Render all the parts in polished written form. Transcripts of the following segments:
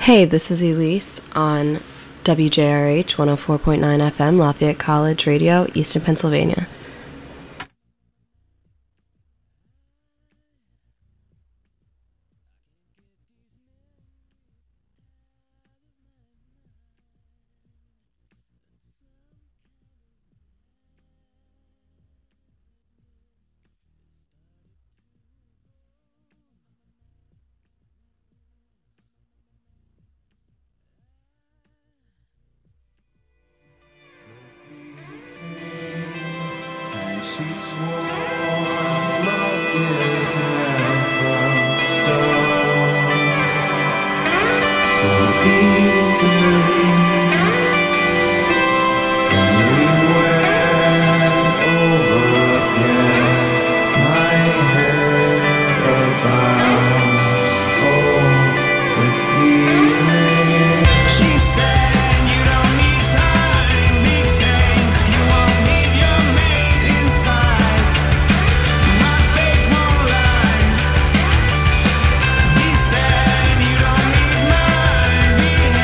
Hey, this is Elise on WJRH 104.9 FM, Lafayette College Radio, Easton, Pennsylvania. She swore love is never done so easily, and we went over again. My head abounds, oh, with feeling. She said you don't need time, be tame. You won't need your mate inside. My faith won't lie. He said you don't need mine. Be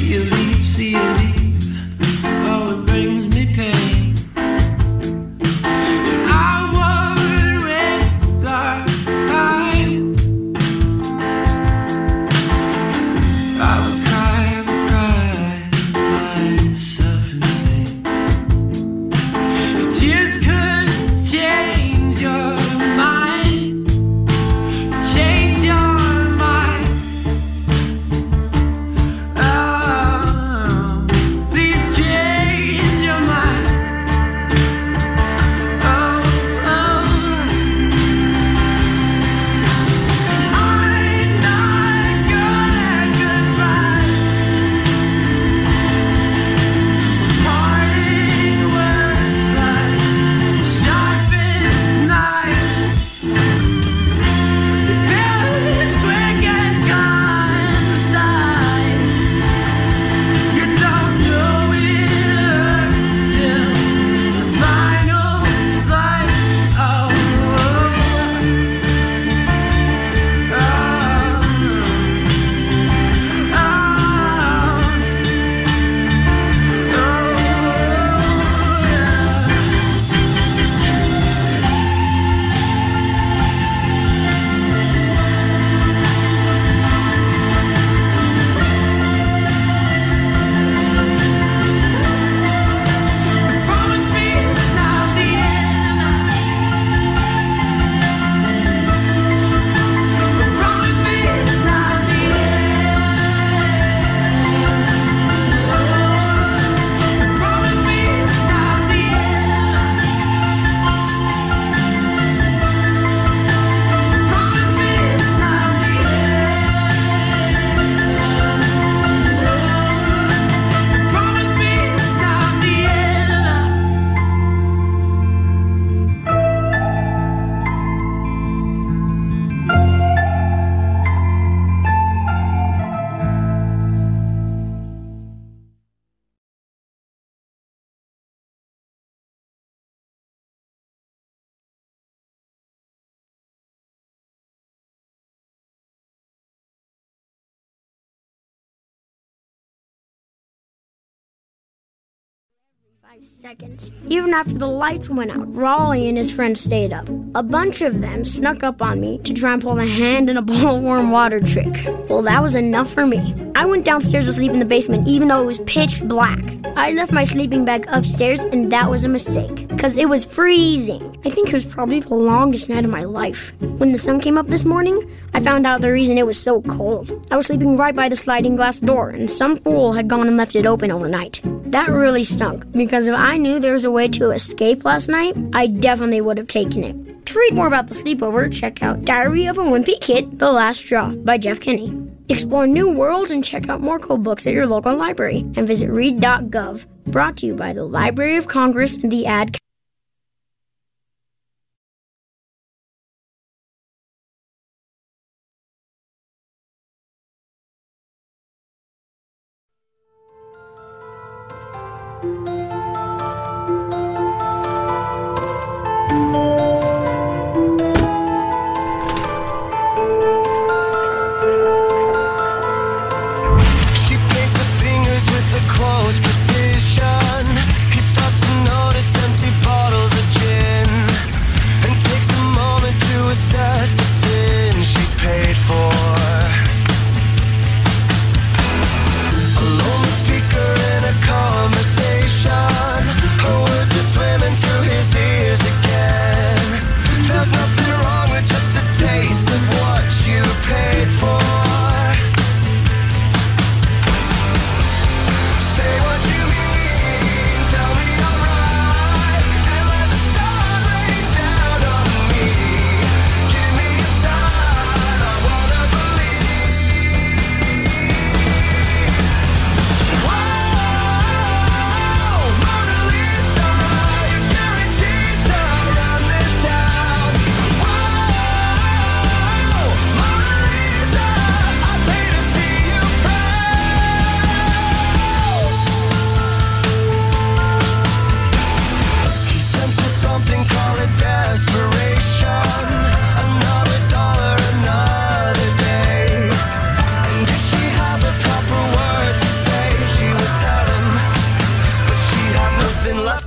Seconds. Even after the lights went out, Raleigh and his friends stayed up. A bunch of them snuck up on me to try and pull the hand in a bowl of warm water trick. Well, that was enough for me. I went downstairs to sleep in the basement even though it was pitch black. I left my sleeping bag upstairs and that was a mistake, because it was freezing. I think it was probably the longest night of my life. When the sun came up this morning, I found out the reason it was so cold. I was sleeping right by the sliding glass door and some fool had gone and left it open overnight. That really stunk, because if I knew there was a way to escape last night, I definitely would have taken it. To read more about the sleepover, check out Diary of a Wimpy Kid, The Last Straw by Jeff Kinney. Explore new worlds and check out more cool books at your local library, and visit read.gov. Brought to you by the Library of Congress and the Ad conversation.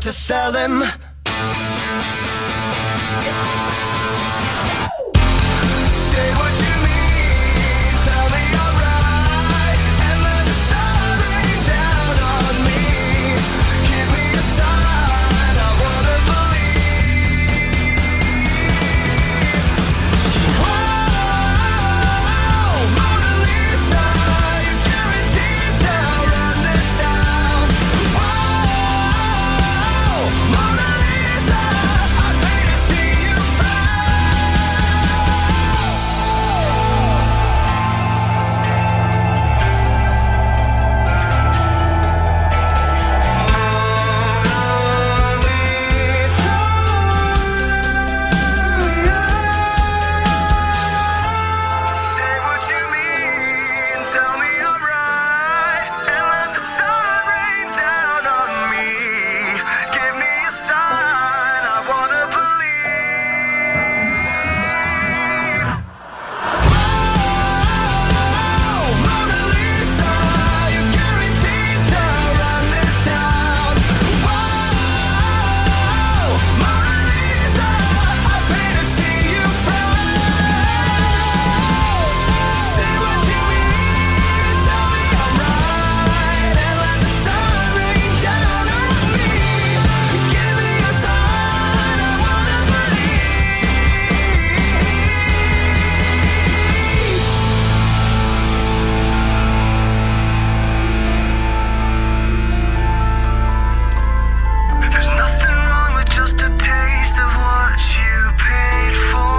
to sell them. Say what you mean, tell me I'm right, and let the sun rain down on me. Give me a sign, I wanna believe. Whoa, Mona Lisa, you're guaranteed to run this town. Whoa, Mona Lisa, I'd pay to see you say what you mean, tell me I'm right, and let the sun rain down on me. Give me a sign, I wanna believe. Whoa, Mona Lisa, you're guaranteed to run this town. Whoa, Mona Lisa, I'd pay to see you say what you mean, tell me I'm right, and let the sun rain down on me. Give me a sign, I wanna believe. There's nothing wrong with just a taste of what you paid for.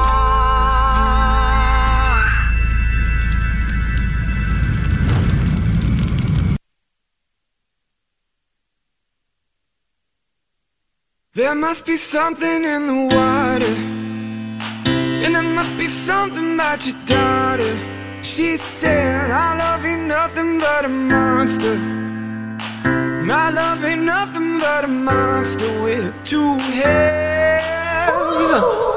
There must be something in the water, and there must be something about your daughter. She said, I love ain't nothing but a monster. My love ain't nothing but a monster with two heads.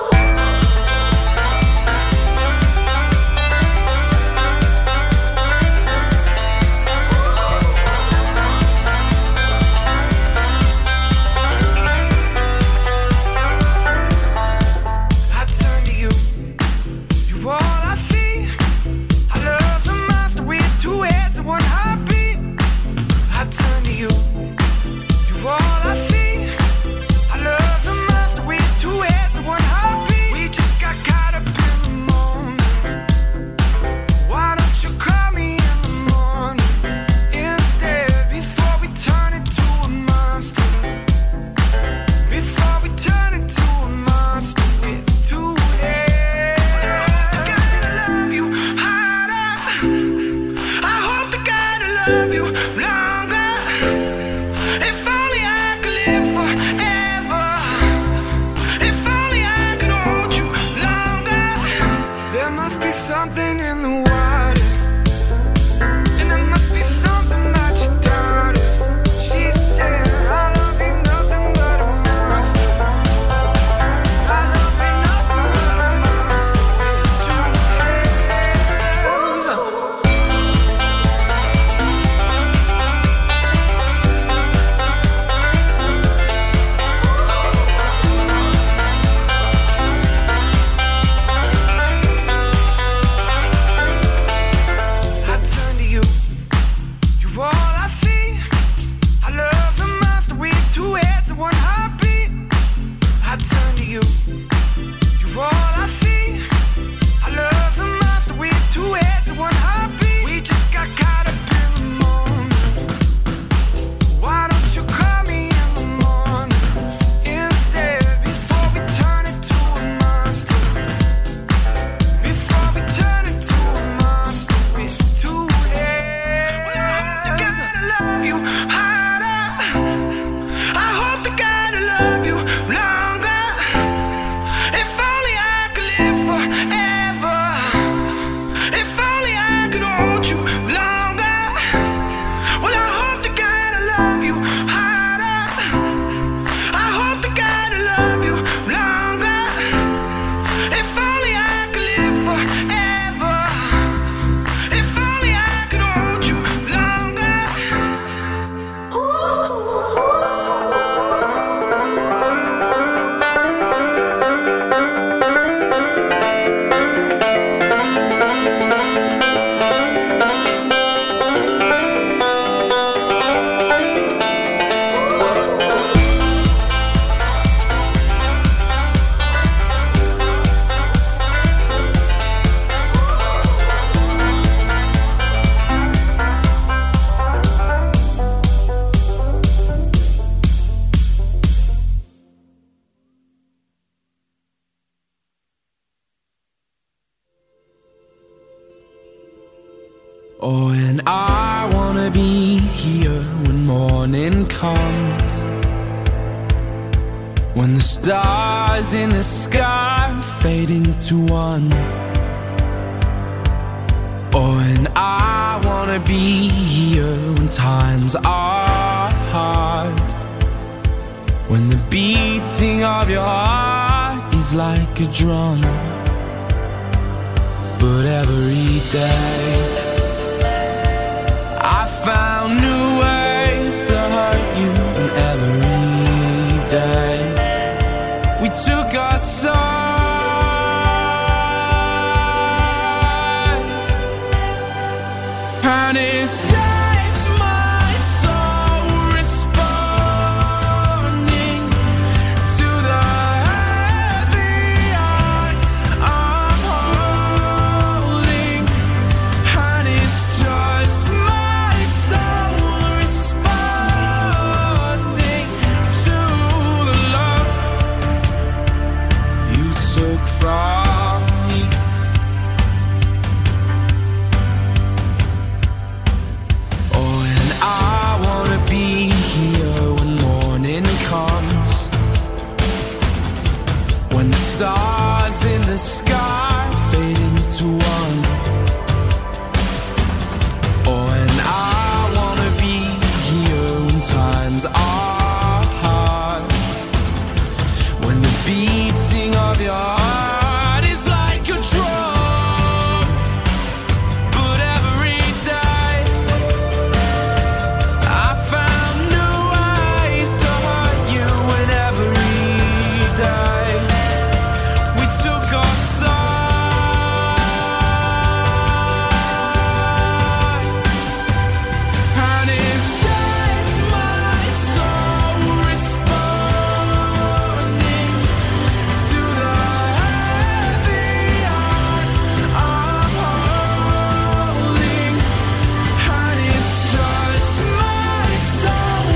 I turn to you, you're all I see. I love the monster with two heads and one heartbeat. I turn to you, you're all I see. I love the monster with two heads and one heartbeat. We just got caught up in the moment. Why don't you call me in the morning instead, before we turn into a monster? Before we turn into a monster with two heads. Gotta love you harder. I hope to God I love you longer. If only I could live forever. If only I could hold you longer. There must be something in the water, and there must be something about your daughter. She said, I love ain't nothing but a monster. I love ain't nothing but a monster with two heads. I turn to you, you're all I see. I love the monster with two heads and one heartbeat. I turn to you, you're all I see. I love the monster with two heads and one heartbeat. We just got caught up in the moment. Why don't you call me in the morning instead, before we turn into a monster? Before we turn into a monster with two heads. Gotta love you harder. I hope to God I love you longer. If only I could live forever. If only I could hold you longer. here when morning comes, when the stars in the sky fade into one. Oh, and I wanna be here when times are hard, when the beating of your heart is like a drum. But every day I found new ways to hurt you, and every day we took our sides, and it's just my soul responding to the heavy heart I'm holding, and it's just my soul responding to the love you took from me. Oh, and I wanna be here when morning comes, when the stars in the sky fade into one. Oh, and I wanna be here when times are hard, when the beating of your heart is like a drum. But every day I found new ways to hurt you, and every day we took our side, and it's just my soul responding to the heavy heart I'm holding, and it's just my soul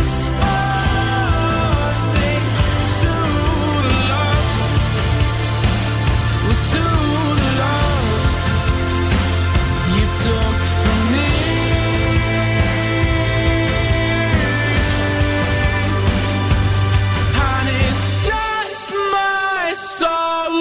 responding to the love, you took from me. And it's just my soul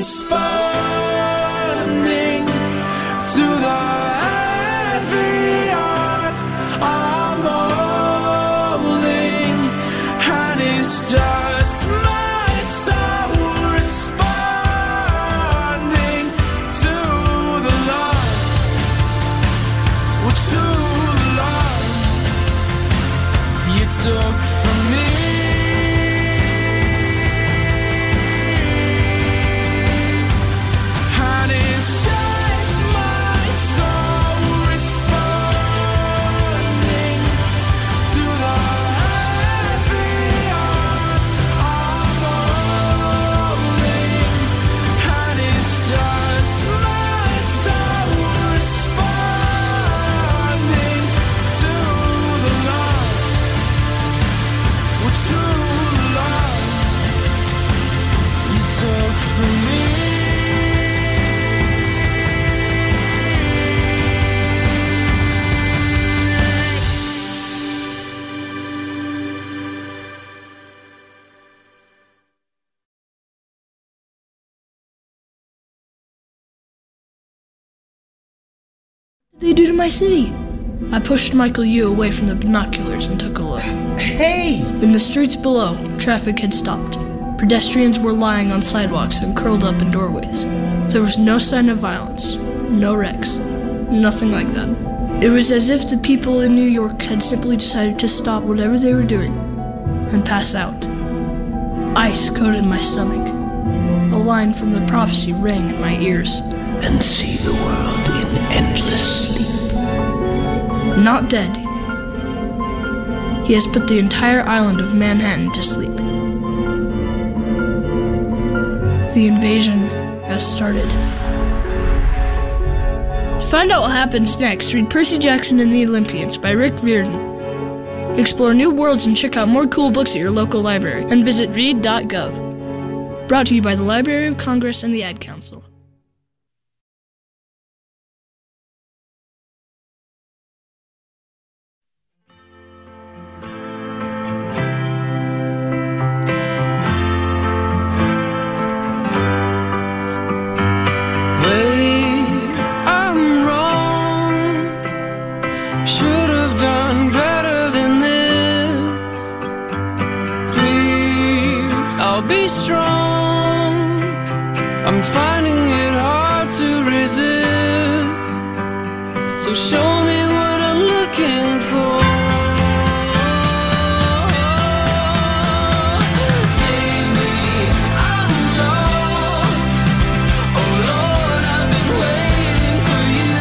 responding to the heavy heart I'm holding, and it's just my soul responding to the love, you took from me. And it's just my soul responding to the heavy heart I'm holding, and it's just my soul responding to the love, you took from me. What did they do to my city? I pushed Michael Yu away from the binoculars and took a look. Hey! In the streets below, traffic had stopped. Pedestrians were lying on sidewalks and curled up in doorways. There was no sign of violence, no wrecks, nothing like that. It was as if the people in New York had simply decided to stop whatever they were doing and pass out. Ice coated my stomach. A line from the prophecy rang in my ears. And see the world in endless sleep. Not dead. He has put the entire island of Manhattan to sleep. The invasion has started. To find out what happens next, read Percy Jackson and the Olympians by Rick Riordan. Explore new worlds and check out more cool books at your local library, and visit read.gov. Brought to you by the Library of Congress and the Ad Council. be strong. I'm finding it hard to resist. So show me what I'm looking for. Save me, I'm lost. Oh Lord, I've been waiting for you.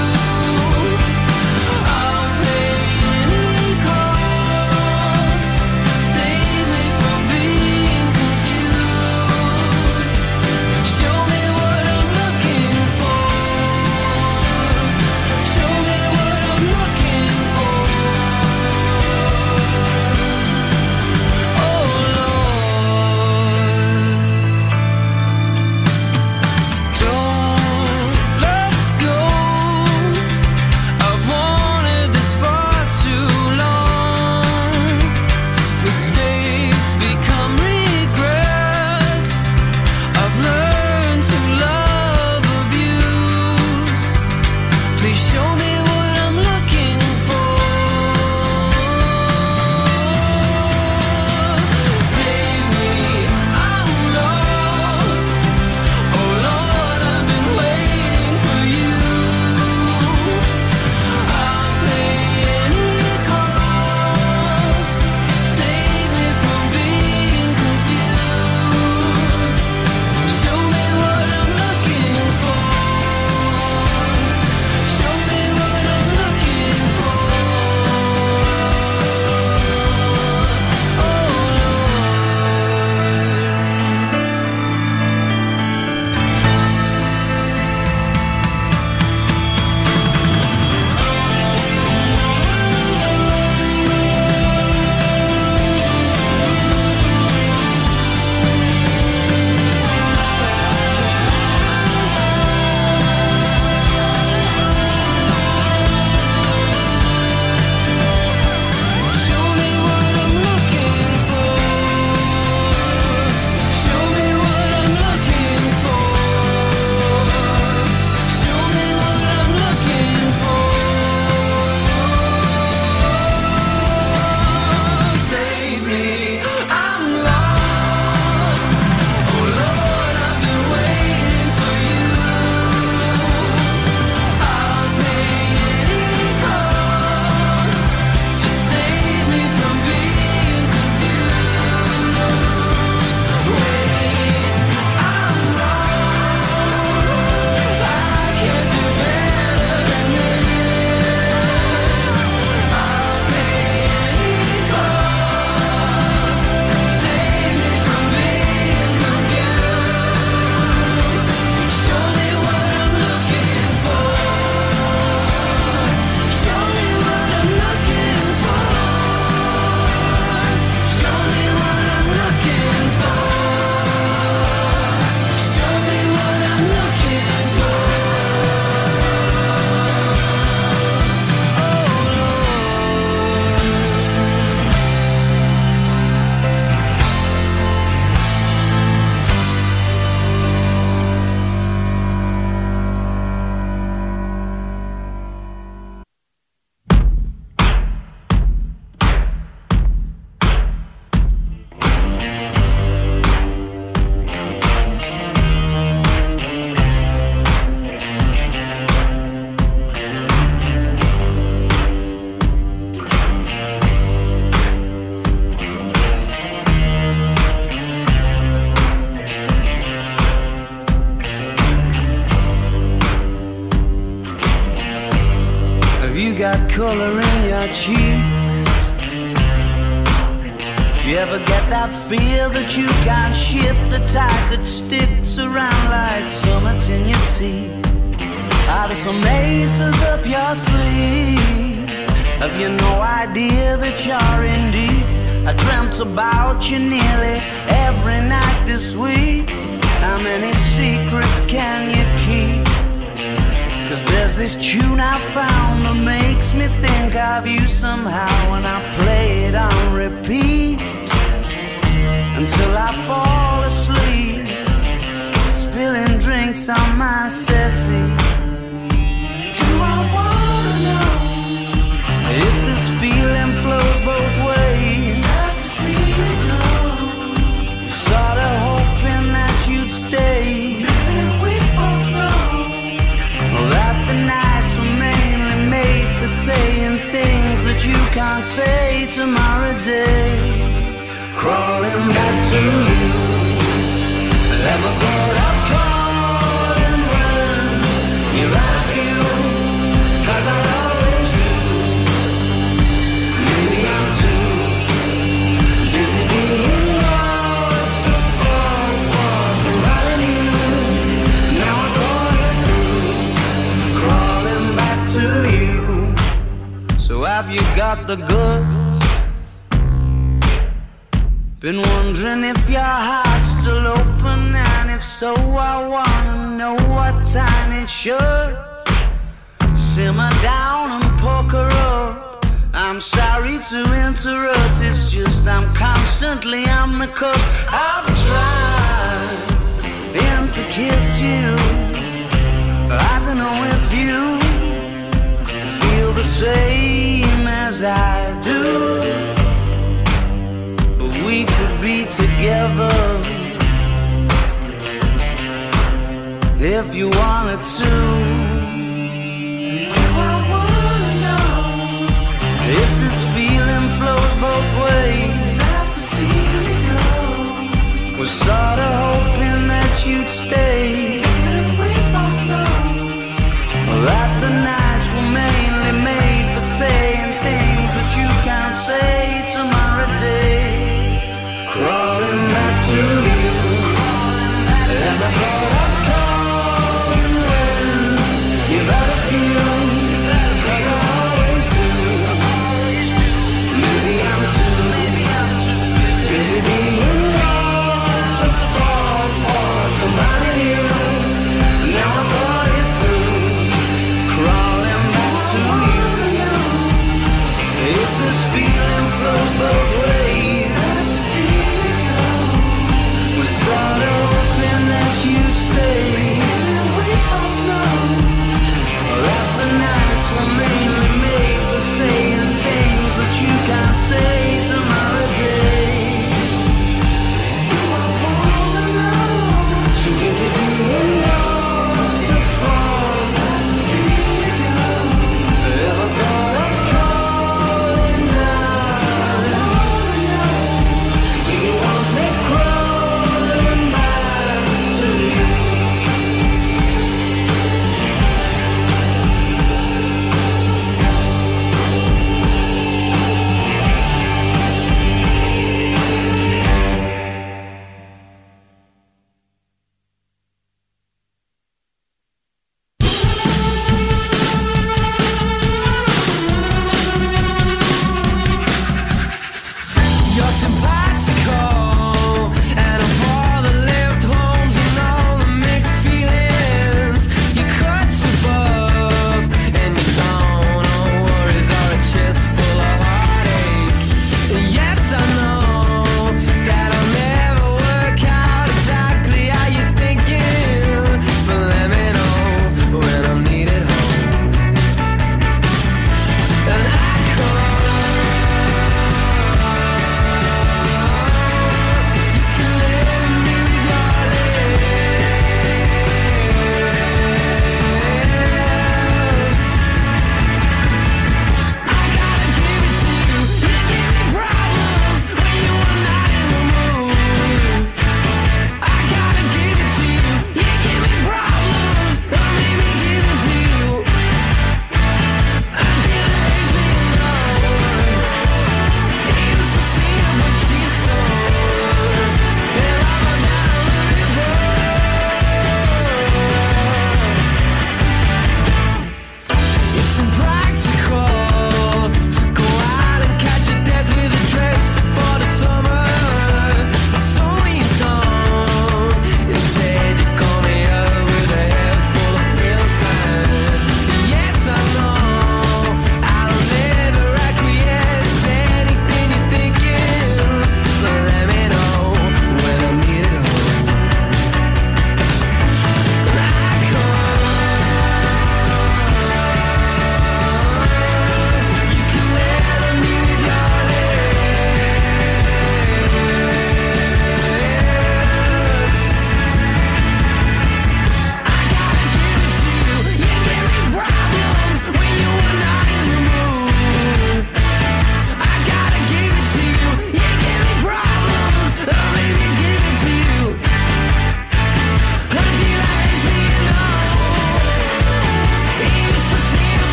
I'll pay any cost. Save me from being confused. Show me what I'm looking for. Show me what I'm looking for. Oh Lord, don't let go. I've wanted this for too long. Mistakes become regrets. I've learned to love abuse. Please show me what I'm looking for. Save me, I'm lost. Oh Lord, I've been waiting for you. I'll pay any cost. Save me from being confused. Show me what I'm looking for. Show me what I'm looking for. Oh Show me what I'm looking for. Show me what I'm looking for. Show me what I'm looking for. Save me, I'm lost. Oh Lord, I've been waiting for you. I'll pay any cost. Just save me from being confused. Wait, I'm wrong. I can't do better than this. I'll pay any cost. Save me from being confused. Show me what I'm looking for. Show me what I'm looking for. Show me what I'm looking for. Show me what I'm looking for. Oh Have you got color in your cheeks? Do you ever get that feel that you can't shift, the tide that sticks around like summits in your teeth? Are there some aces up your sleeve? Have you no idea that you're in deep? I dreamt about you nearly every night this week. How many secrets can you keep? 'Cause there's this tune I found that makes me think of you somehow, and I play it on repeat until I fall asleep, spilling drinks on my settee. Do I wanna know if this feeling flows both ways? Sad to see you go. Sorta can't say tomorrow day. Crawling back to you. Never thought of calling when you're at you, 'cause I always do. Maybe I'm too busy being lost to fall for somebody new. Now I thought it through, crawling back to you. So have you got the goods? Been wondering if your heart's still open, and if so, I wanna know what time it should. Simmer down and poker up. I'm sorry to interrupt, it's just I'm constantly on the cusp. I've tried to kiss you. I don't know if you feel the same as I do. We could be together if you wanted to. Do I wanna know if this feeling flows both ways? Sad to see you go. Was sorta hoping that you'd stay. Didn't we both know that the nights were mainly made for saying things that you can't say tomorrow day? Crawling back to you. Never thought of calling when you've had a few. 'Cause I always do. Maybe I'm too busy being lost to fall for somebody new. Now I thought it through, crawling back to you. If this feeling flows both ways, sort of hoping that you'd stay. We both know that the nights were mainly made for saying things that you can't say tomorrow day. Do I wanna know? Too busy being lost to fall. Sad to see you go. Ever thought of calling down?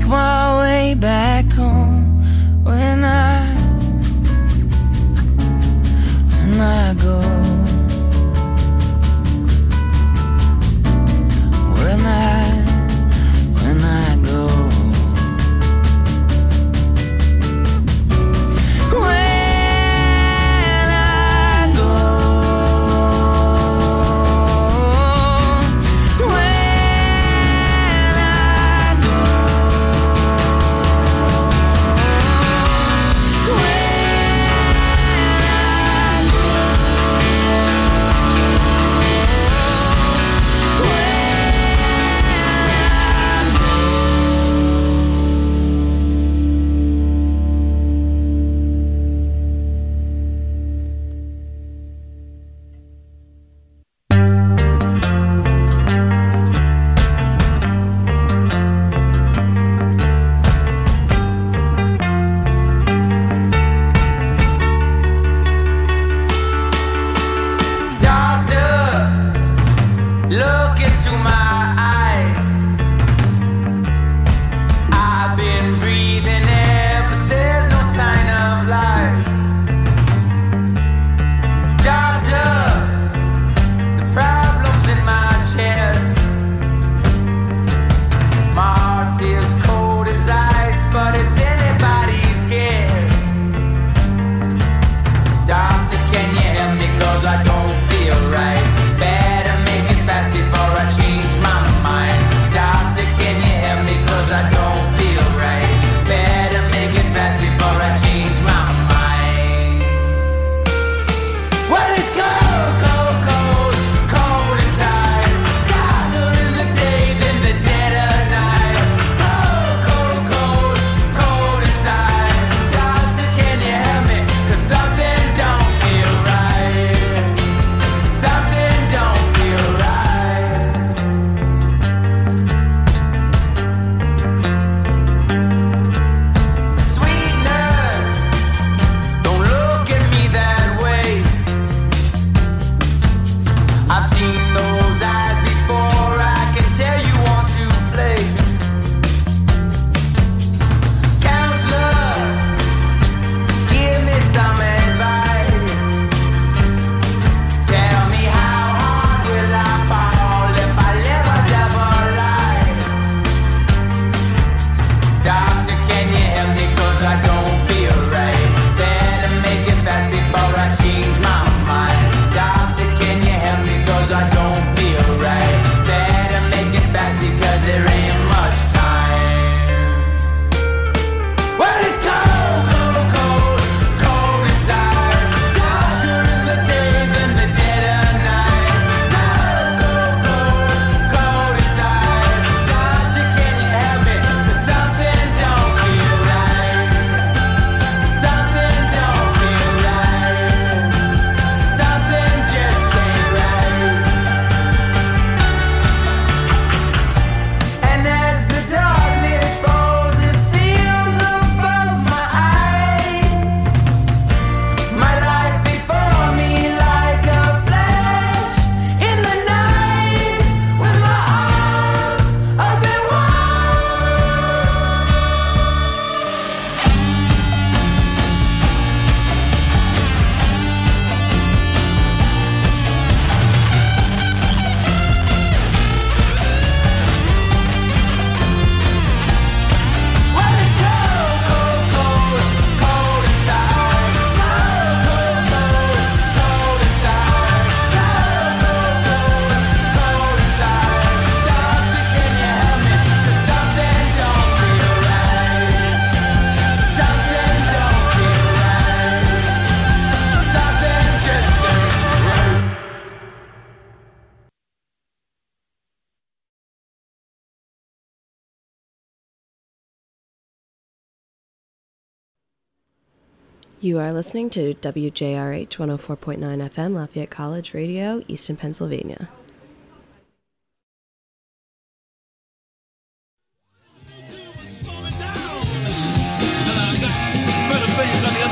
my way back home when I go. When I go. You are listening to WJRH 104.9 FM, Lafayette College Radio, Easton, Pennsylvania.